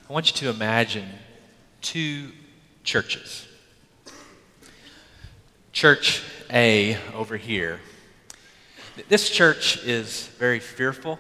I want you to imagine two churches. Church A over here. This church is very fearful.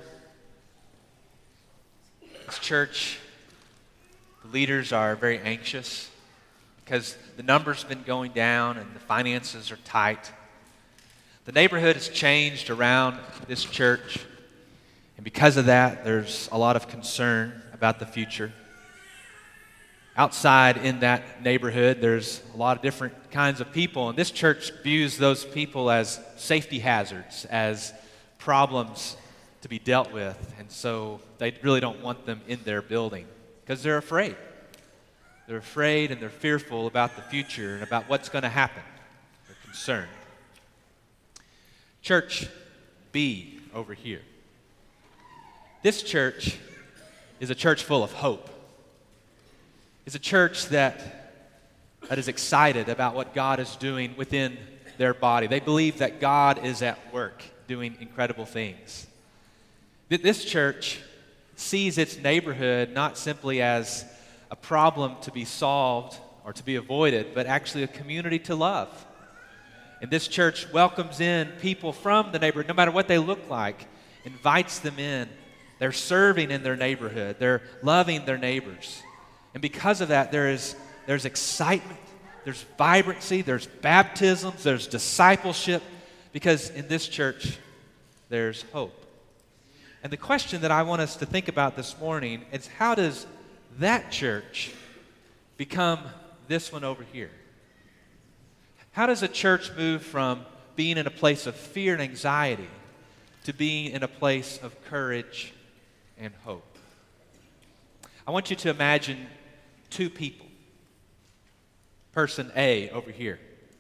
This church, the leaders are very anxious because the numbers have been going down and the finances are tight. The neighborhood has changed around this church, and because of that, there's a lot of concern about the future. Outside in that neighborhood, there's a lot of different kinds of people, and this church views those people as safety hazards, as problems to be dealt with, and so they really don't want them in their building because they're afraid. They're afraid and they're fearful about the future and about what's going to happen. They're concerned. Church B over here. This church is a church full of hope. It's a church that is excited about what God is doing within their body. They believe that God is at work doing incredible things. This church sees its neighborhood not simply as a problem to be solved or to be avoided, but actually a community to love. And this church welcomes in people from the neighborhood, no matter what they look like, invites them in. They're serving in their neighborhood. They're loving their neighbors. And because of that, there's excitement, there's vibrancy, there's baptisms, there's discipleship, because in this church, there's hope. And the question that I want us to think about this morning is, how does that church become this one over here? How does a church move from being in a place of fear and anxiety to being in a place of courage and hope? I want you to imagine two people. Person A over here.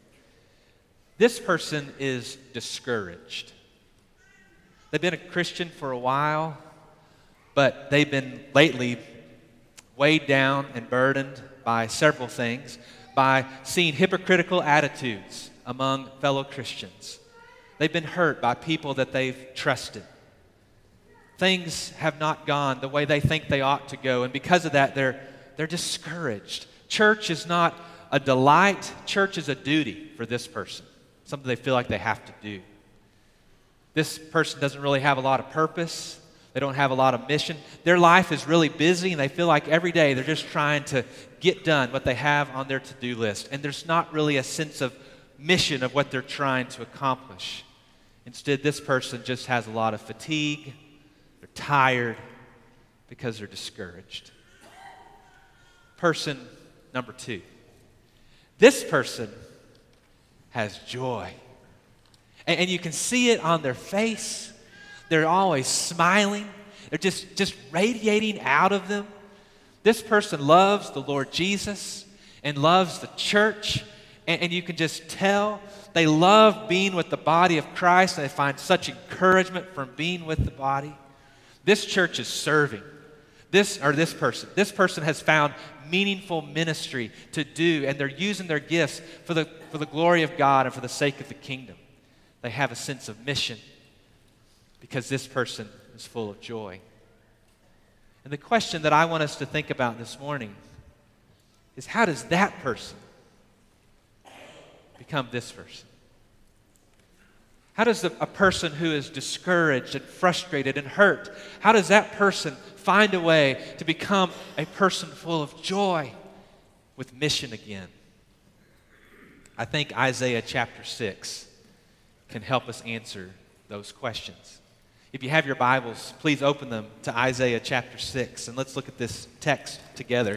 This person is discouraged. They've been a Christian for a while, but they've been lately weighed down and burdened by several things, by seeing hypocritical attitudes among fellow Christians. They've been hurt by people that they've trusted. Things have not gone the way they think they ought to go, and because of that, they're discouraged. Church is not a delight. Church is a duty for this person, something they feel like they have to do. This person doesn't really have a lot of purpose. They don't have a lot of mission. Their life is really busy, and they feel like every day they're just trying to get done what they have on their to-do list, and there's not really a sense of mission of what they're trying to accomplish. Instead, this person just has a lot of fatigue. They're tired because they're discouraged. Person number two. This person has joy. And you can see it on their face. They're always smiling. They're just radiating out of them. This person loves the Lord Jesus and loves the church. And you can just tell they love being with the body of Christ. And they find such encouragement from being with the body. This church is serving. This person has found meaningful ministry to do, and they're using their gifts for the glory of God and for the sake of the kingdom. They have a sense of mission because this person is full of joy. And the question that I want us to think about this morning is, how does that person become this person? How does a person who is discouraged and frustrated and hurt, how does that person find a way to become a person full of joy with mission again? I think Isaiah chapter 6 can help us answer those questions. If you have your Bibles, please open them to Isaiah chapter 6, and let's look at this text together.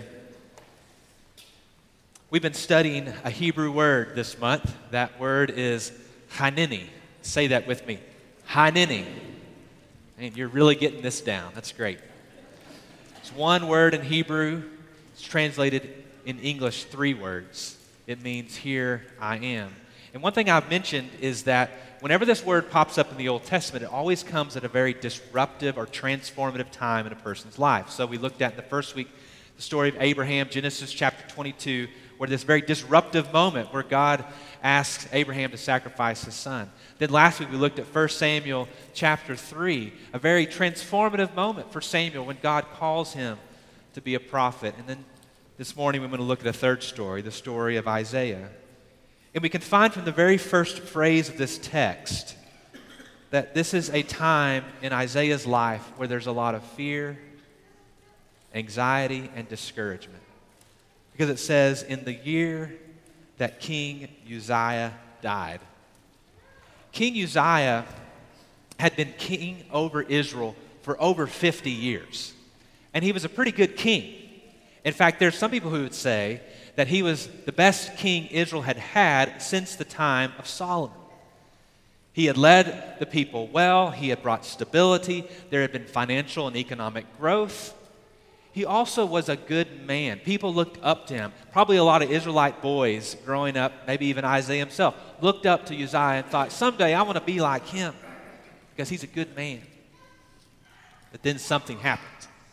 We've been studying a Hebrew word this month. That word is hanini. Say that with me. Hanini. And you're really getting this down. That's great. It's one word in Hebrew. It's translated in English 3 words. It means, here I am. And one thing I've mentioned is that whenever this word pops up in the Old Testament, it always comes at a very disruptive or transformative time in a person's life. So we looked at in the first week the story of Abraham, Genesis chapter 22, where this very disruptive moment where God asks Abraham to sacrifice his son. Then last week we looked at 1 Samuel chapter 3, a very transformative moment for Samuel when God calls him to be a prophet. And then this morning we're going to look at a third story, the story of Isaiah. And we can find from the very first phrase of this text that this is a time in Isaiah's life where there's a lot of fear, anxiety, and discouragement. Because it says, in the year that King Uzziah died. King Uzziah had been king over Israel for over 50 years. And he was a pretty good king. In fact, there's some people who would say that he was the best king Israel had had since the time of Solomon. He had led the people well. He had brought stability. There had been financial and economic growth. He also was a good man. People looked up to him. Probably a lot of Israelite boys growing up, maybe even Isaiah himself, looked up to Uzziah and thought, someday I want to be like him because he's a good man. But then something happened.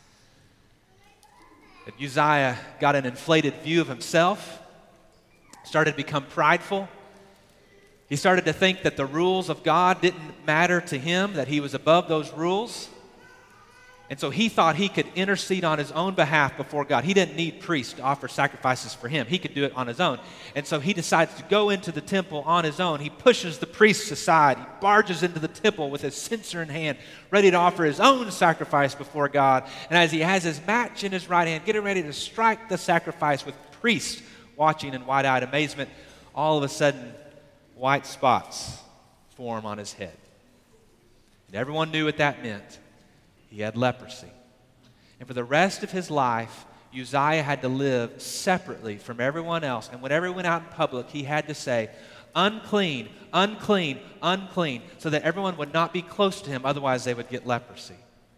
And Uzziah got an inflated view of himself, started to become prideful. He started to think that the rules of God didn't matter to him, that he was above those rules. And so he thought he could intercede on his own behalf before God. He didn't need priests to offer sacrifices for him. He could do it on his own. And so he decides to go into the temple on his own. He pushes the priests aside. He barges into the temple with his censer in hand, ready to offer his own sacrifice before God. And as he has his match in his right hand, getting ready to strike the sacrifice with priests watching in wide-eyed amazement, all of a sudden, white spots form on his head. And everyone knew what that meant. He had leprosy. And for the rest of his life, Uzziah had to live separately from everyone else. And whenever he went out in public, he had to say, unclean, unclean, unclean, so that everyone would not be close to him, otherwise they would get leprosy.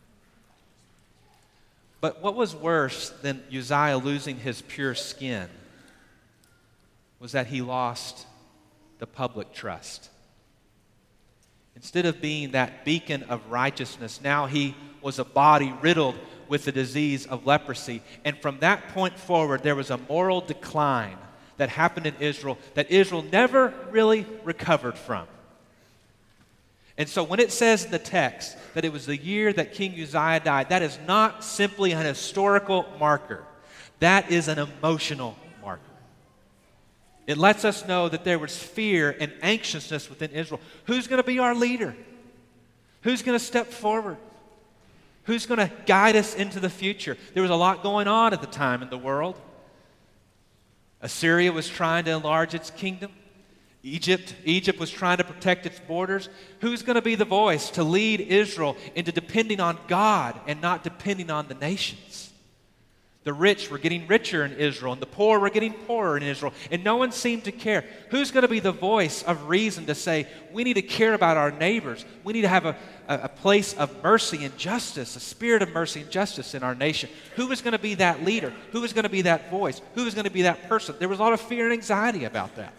But what was worse than Uzziah losing his pure skin was that he lost the public trust. Instead of being that beacon of righteousness, now he was a body riddled with the disease of leprosy. And from that point forward, there was a moral decline that happened in Israel that Israel never really recovered from. And so when it says in the text that it was the year that King Uzziah died, that is not simply an historical marker. That is an emotional marker. It lets us know that there was fear and anxiousness within Israel. Who's going to be our leader? Who's going to step forward? Who's going to guide us into the future? There was a lot going on at the time in the world. Assyria was trying to enlarge its kingdom. Egypt was trying to protect its borders. Who's going to be the voice to lead Israel into depending on God and not depending on the nations? The rich were getting richer in Israel, and the poor were getting poorer in Israel, and no one seemed to care. Who's going to be the voice of reason to say, we need to care about our neighbors. We need to have a place of mercy and justice, a spirit of mercy and justice in our nation. Who is going to be that leader? Who is going to be that voice? Who is going to be that person? There was a lot of fear and anxiety about that.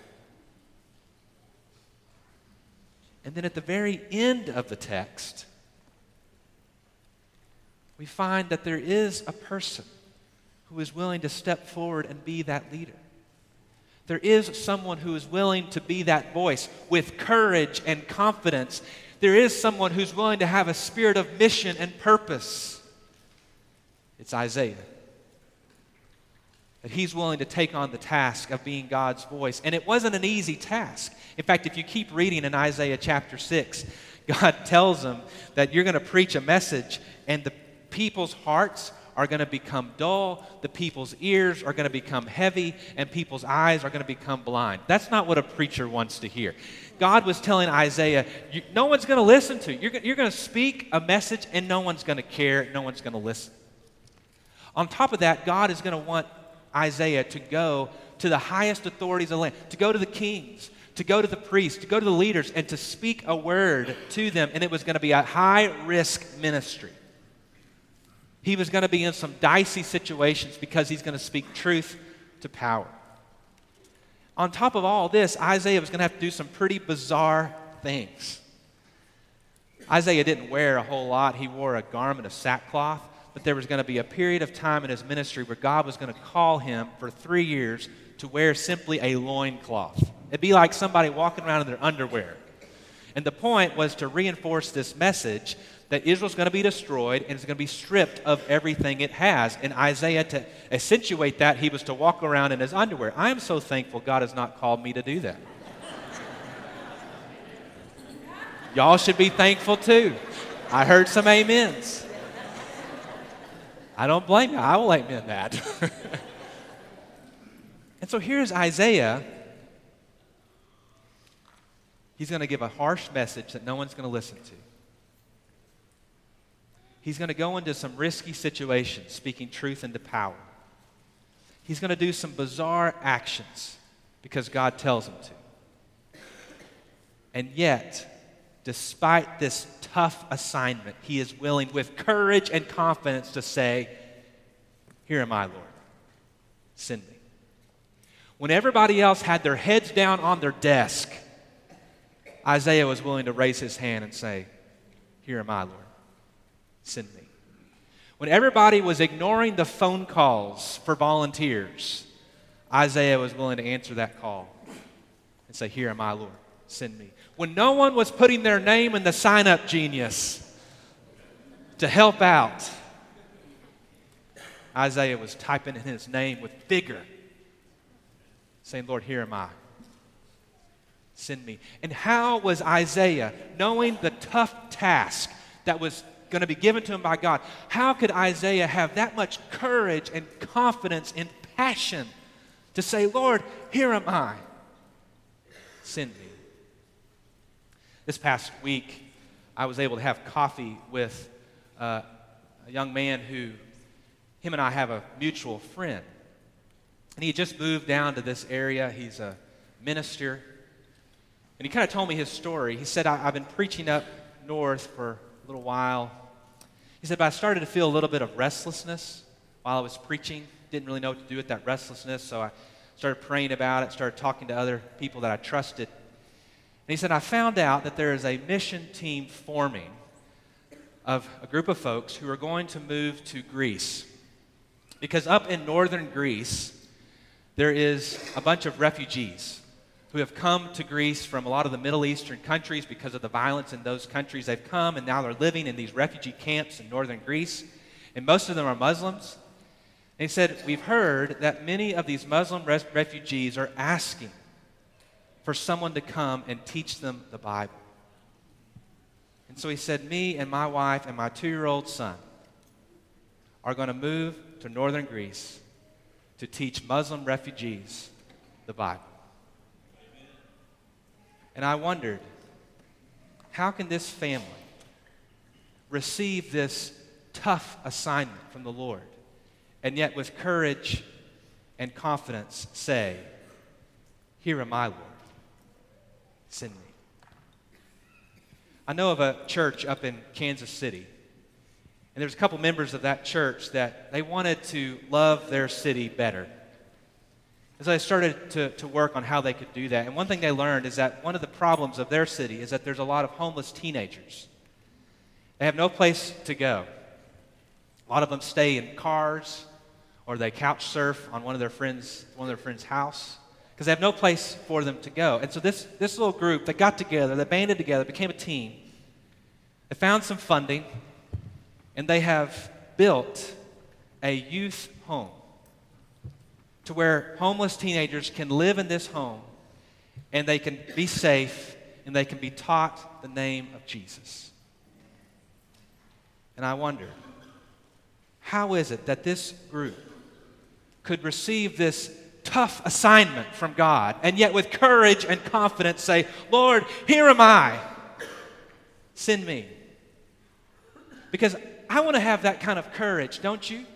And then at the very end of the text, we find that there is a person who is willing to step forward and be that leader. There is someone who is willing to be that voice with courage and confidence. There is someone who's willing to have a spirit of mission and purpose. It's Isaiah. That he's willing to take on the task of being God's voice. And it wasn't an easy task. In fact, if you keep reading in Isaiah chapter 6, God tells him that you're going to preach a message and the people's hearts are going to become dull, the people's ears are going to become heavy, and people's eyes are going to become blind. That's not what a preacher wants to hear. God was telling Isaiah, no one's going to listen to you. You're going to speak a message, and no one's going to care, no one's going to listen. On top of that, God is going to want Isaiah to go to the highest authorities of the land, to go to the kings, to go to the priests, to go to the leaders, and to speak a word to them, and it was going to be a high-risk ministry. He was going to be in some dicey situations because he's going to speak truth to power. On top of all this, Isaiah was going to have to do some pretty bizarre things. Isaiah didn't wear a whole lot. He wore a garment of sackcloth, but there was going to be a period of time in his ministry where God was going to call him for 3 years to wear simply a loincloth. It'd be like somebody walking around in their underwear. And the point was to reinforce this message that Israel's going to be destroyed and it's going to be stripped of everything it has. And Isaiah, to accentuate that, he was to walk around in his underwear. I am so thankful God has not called me to do that. Y'all should be thankful too. I heard some amens. I don't blame you. I will amen that. And so here's Isaiah. He's going to give a harsh message that no one's going to listen to. He's going to go into some risky situations, speaking truth into power. He's going to do some bizarre actions because God tells him to. And yet, despite this tough assignment, he is willing with courage and confidence to say, "Here am I, Lord. Send me." When everybody else had their heads down on their desk, Isaiah was willing to raise his hand and say, "Here am I, Lord. Send me." When everybody was ignoring the phone calls for volunteers, Isaiah was willing to answer that call and say, "Here am I, Lord. Send me." When no one was putting their name in the sign-up genius to help out, Isaiah was typing in his name with vigor, saying, "Lord, here am I. Send me." And how was Isaiah, knowing the tough task that was going to be given to him by God, how could Isaiah have that much courage and confidence and passion to say, "Lord, here am I. Send me"? This past week, I was able to have coffee with a young man who, him and I have a mutual friend. And he had just moved down to this area. He's a minister. And he kind of told me his story. He said, I've been preaching up north for a little while. He said, but I started to feel a little bit of restlessness while I was preaching. Didn't really know what to do with that restlessness, so I started praying about it, started talking to other people that I trusted. And he said, I found out that there is a mission team forming of a group of folks who are going to move to Greece. Because up in northern Greece, there is a bunch of refugees who have come to Greece from a lot of the Middle Eastern countries because of the violence in those countries. They've come and now they're living in these refugee camps in northern Greece. And most of them are Muslims. And he said, we've heard that many of these Muslim refugees are asking for someone to come and teach them the Bible. And so he said, me and my wife and my 2-year-old son are going to move to northern Greece to teach Muslim refugees the Bible. And I wondered, how can this family receive this tough assignment from the Lord and yet with courage and confidence say, here am I, Lord, send me. I know of a church up in Kansas City, and there's a couple members of that church that they wanted to love their city better. And so they started to work on how they could do that. And one thing they learned is that one of the problems of their city is that there's a lot of homeless teenagers. They have no place to go. A lot of them stay in cars or they couch surf on one of their friends' house because they have no place for them to go. And so this little group, they got together, they banded together, became a team. They found some funding, and they have built a youth home to where homeless teenagers can live in this home and they can be safe and they can be taught the name of Jesus. And I wonder, how is it that this group could receive this tough assignment from God and yet with courage and confidence say, Lord, here am I, send me? Because I want to have that kind of courage, don't you?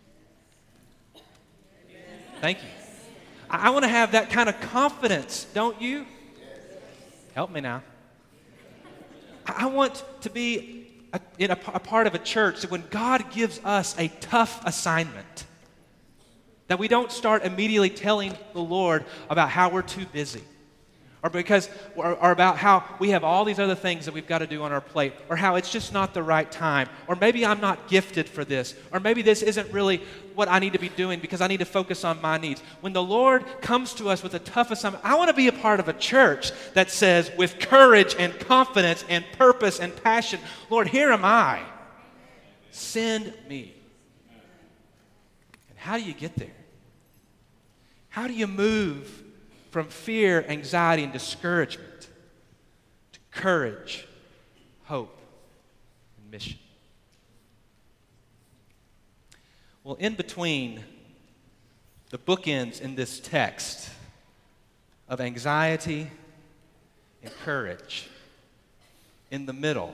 Thank you. I want to have that kind of confidence, don't you? Help me now. I want to be a part of a church that when God gives us a tough assignment, that we don't start immediately telling the Lord about how we're too busy or about how we have all these other things that we've got to do on our plate, or how it's just not the right time, or maybe I'm not gifted for this, or maybe this isn't really what I need to be doing because I need to focus on my needs. When the Lord comes to us with a tough assignment, I want to be a part of a church that says with courage and confidence and purpose and passion, Lord, here am I. Send me. And how do you get there? How do you move from fear, anxiety, and discouragement to courage, hope, and mission? Well, in between the bookends in this text of anxiety and courage, in the middle,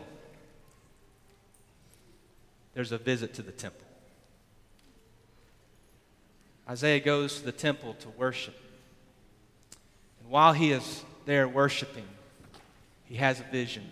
there's a visit to the temple. Isaiah goes to the temple to worship. And while he is there worshiping, he has a vision.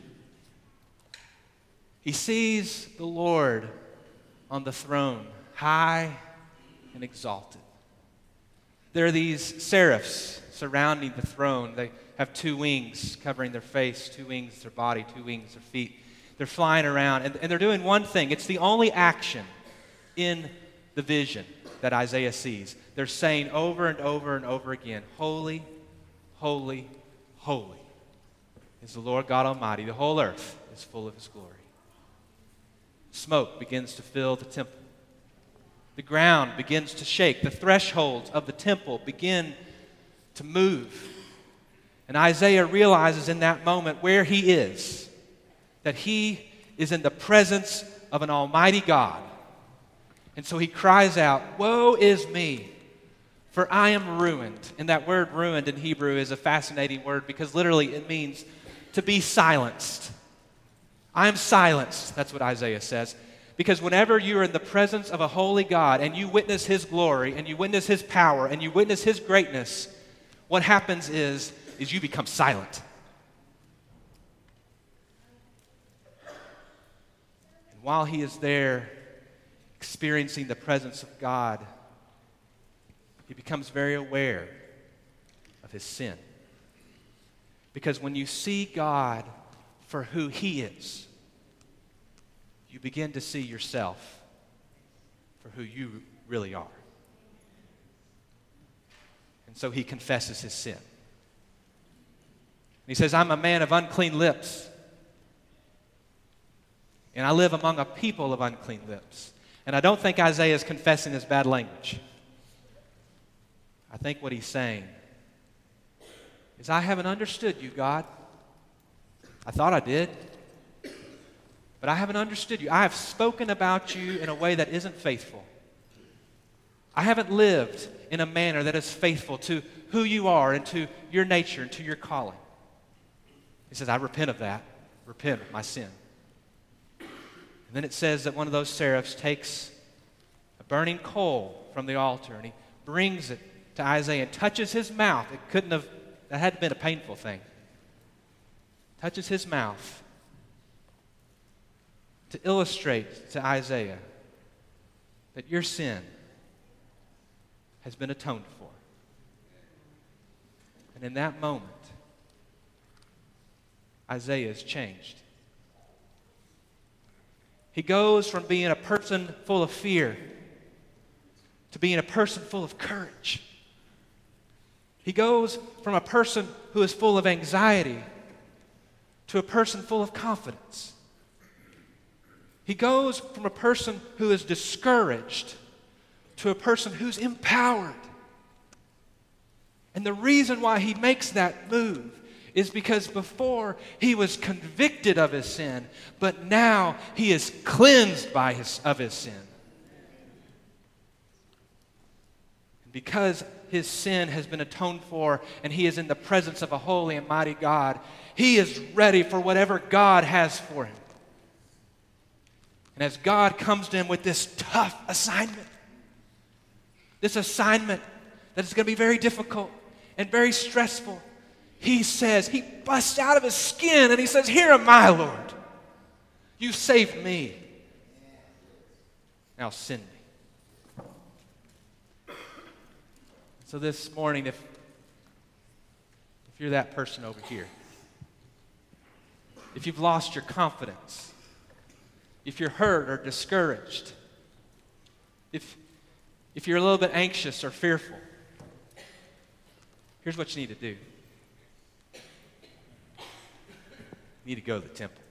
He sees the Lord on the throne, high and exalted. There are these seraphs surrounding the throne. They have 2 wings covering their face, 2 wings their body, 2 wings their feet. They're flying around, and they're doing one thing. It's the only action in the vision that Isaiah sees. They're saying over and over and over again, holy, holy, holy is the Lord God Almighty. The whole earth is full of His glory. Smoke begins to fill the temple. The ground begins to shake. The thresholds of the temple begin to move. And Isaiah realizes in that moment where he is, that he is in the presence of an almighty God. And so he cries out, "Woe is me, for I am ruined." And that word ruined in Hebrew is a fascinating word because literally it means to be silenced. I am silenced, that's what Isaiah says. Because whenever you are in the presence of a holy God and you witness His glory and you witness His power and you witness His greatness, what happens is you become silent. And while he is there experiencing the presence of God, he becomes very aware of his sin. Because when you see God for who He is, you begin to see yourself for who you really are. And so he confesses his sin. He says, "I'm a man of unclean lips, and I live among a people of unclean lips." And I don't think Isaiah is confessing his bad language. I think what he's saying is, I haven't understood you, God. I thought I did, but I haven't understood you. I have spoken about you in a way that isn't faithful. I haven't lived in a manner that is faithful to who you are and to your nature and to your calling. He says, I repent of that. Repent of my sin. And then it says that one of those seraphs takes a burning coal from the altar and he brings it to Isaiah and touches his mouth. That had been a painful thing. Touches his mouth to illustrate to Isaiah that your sin has been atoned for. And in that moment, Isaiah is changed. He goes from being a person full of fear to being a person full of courage. He goes from a person who is full of anxiety to a person full of confidence. He goes from a person who is discouraged to a person who's empowered. And the reason why he makes that move is because before he was convicted of his sin, but now he is cleansed of his sin. And because his sin has been atoned for and he is in the presence of a holy and mighty God, he is ready for whatever God has for him. And as God comes to him with this tough assignment, this assignment that is going to be very difficult and very stressful, he busts out of his skin and he says, "Here am I, Lord. You saved me. Now send me." So this morning, if you're that person over here, if you've lost your confidence, if you're hurt or discouraged, if you're a little bit anxious or fearful, here's what you need to do. You need to go to the temple.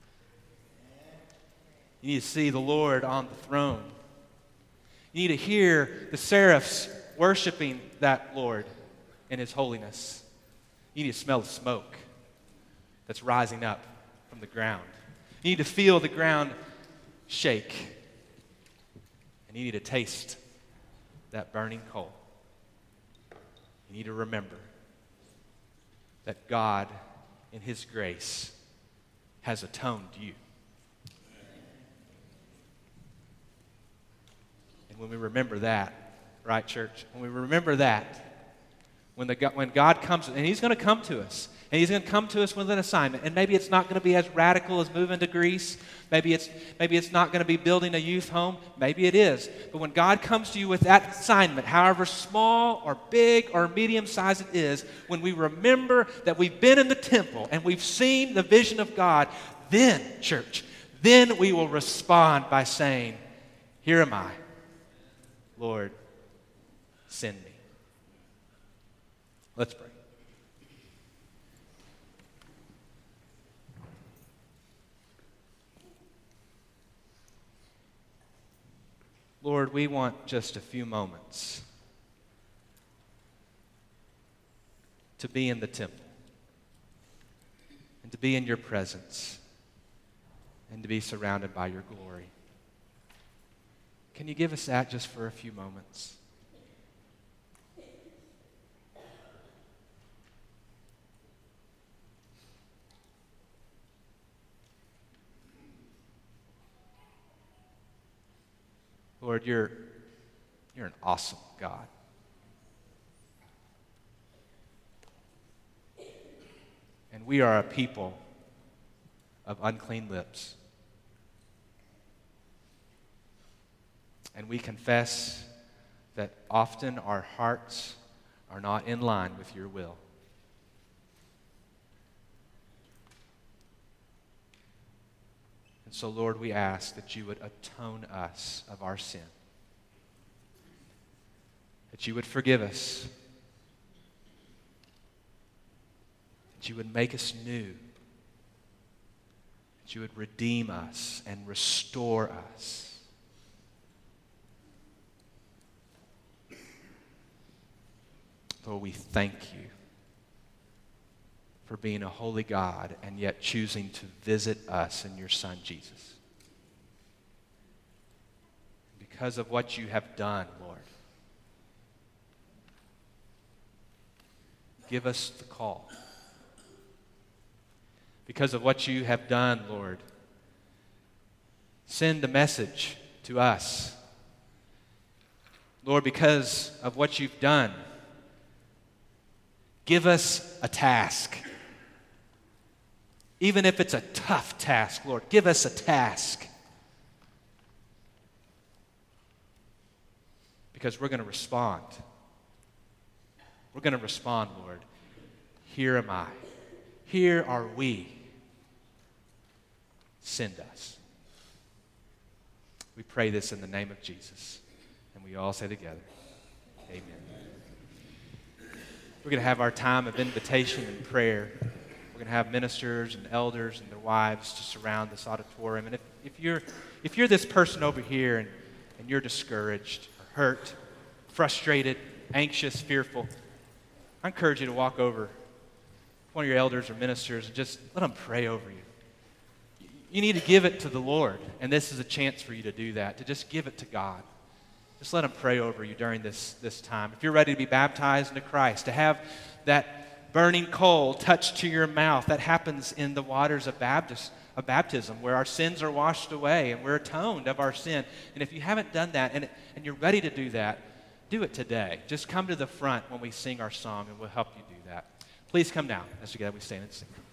You need to see the Lord on the throne. You need to hear the seraphs worshiping that Lord in His holiness. You need to smell the smoke that's rising up from the ground. You need to feel the ground shake. And you need to taste that burning coal. You need to remember that God, in His grace, has atoned you. And when we remember that, right, church? When we remember that, when God comes, and He's going to come to us, and He's going to come to us with an assignment, and maybe it's not going to be as radical as moving to Greece. Maybe it's not going to be building a youth home. Maybe it is. But when God comes to you with that assignment, however small or big or medium-sized it is, when we remember that we've been in the temple and we've seen the vision of God, then, church, then we will respond by saying, "Here am I, Lord, send me." Let's pray. Lord, we want just a few moments to be in the temple and to be in your presence and to be surrounded by your glory. Can you give us that just for a few moments? Lord, you're an awesome God. And we are a people of unclean lips. And we confess that often our hearts are not in line with your will. And so, Lord, we ask that you would atone us of our sin, that you would forgive us, that you would make us new, that you would redeem us and restore us. Lord, we thank you for being a holy God and yet choosing to visit us in your Son, Jesus. Because of what you have done, Lord, give us the call. Because of what you have done, Lord, send a message to us. Lord, because of what you've done, give us a task. Even if it's a tough task, Lord, give us a task. Because we're going to respond. We're going to respond, Lord. Here am I. Here are we. Send us. We pray this in the name of Jesus. And we all say together, amen. We're going to have our time of invitation and prayer. We're going to have ministers and elders and their wives to surround this auditorium. And if you're this person over here and you're discouraged or hurt, frustrated, anxious, fearful, I encourage you to walk over to one of your elders or ministers and just let them pray over you. You need to give it to the Lord, and this is a chance for you to do that, to just give it to God. Just let them pray over you during this time. If you're ready to be baptized into Christ, to have that burning coal touched to your mouth, that happens in the waters of baptism, where our sins are washed away and we're atoned of our sin. And if you haven't done that and you're ready to do that, do it today. Just come to the front when we sing our song and we'll help you do that. Please come down as together we stand and sing.